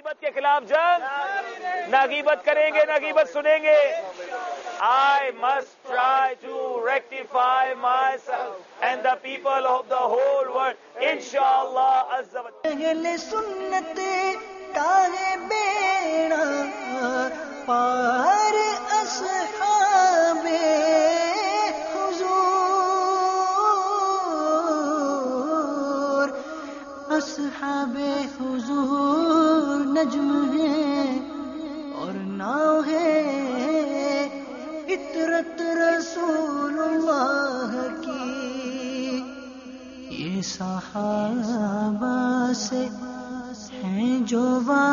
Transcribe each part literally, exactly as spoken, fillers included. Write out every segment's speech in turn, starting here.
غیبت کے خلاف جنگ، نہ غیبت کریں گے نہ غیبت سنیں گے. I must try to rectify myself and the people of the whole world, inshallah azza wa jalla. اہل سنت تاہے بیڑا پار اصحاب حضور، اصحاب حضور نجم ہے اور ناؤ ہے فطرت رسول اللہ کی. یہ صحابہ سے ہیں جو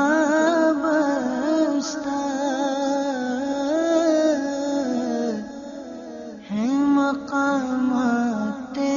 وابستہ ہیں مقامات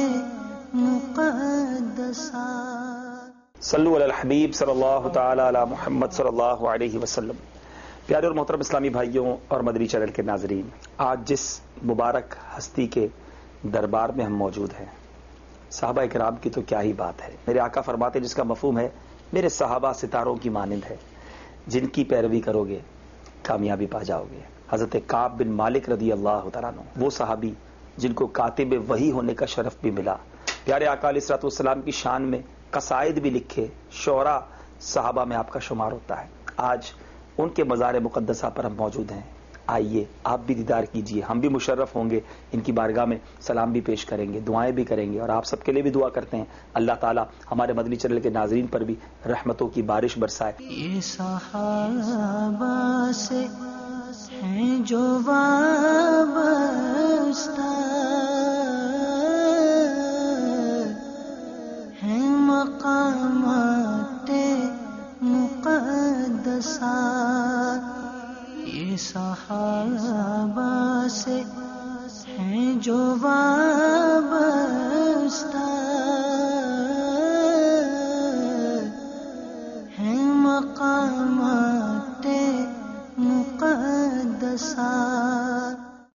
مقدسہ. صلو علی الحبیب صلی اللہ تعالی علی محمد صلی اللہ علیہ وسلم. پیارے اور محترم اسلامی بھائیوں اور مدنی چینل کے ناظرین، آج جس مبارک ہستی کے دربار میں ہم موجود ہیں، صحابہ کرام کی تو کیا ہی بات ہے. میرے آقا فرماتے جس کا مفہوم ہے میرے صحابہ ستاروں کی مانند ہے، جن کی پیروی کرو گے کامیابی پا جاؤ گے. حضرت کعب بن مالک رضی اللہ تعالیٰ عنہ، وہ صحابی جن کو کاتب وحی ہونے کا شرف بھی ملا. پیارے آقا علیہ الصلوۃ والسلام کی شان میں قصائد بھی لکھے، شعراء صحابہ میں آپ کا شمار ہوتا ہے. آج ان کے مزار مقدسہ پر ہم موجود ہیں. آئیے آپ بھی دیدار کیجئے، ہم بھی مشرف ہوں گے، ان کی بارگاہ میں سلام بھی پیش کریں گے، دعائیں بھی کریں گے، اور آپ سب کے لیے بھی دعا کرتے ہیں اللہ تعالیٰ ہمارے مدنی چینل کے ناظرین پر بھی رحمتوں کی بارش برسائے. یہ صحابہ سے ہیں جو وابستہ ہیں مقامات مقدسہ. یہ صحابہ سے ہیں جو وابستہ ہیں مقامات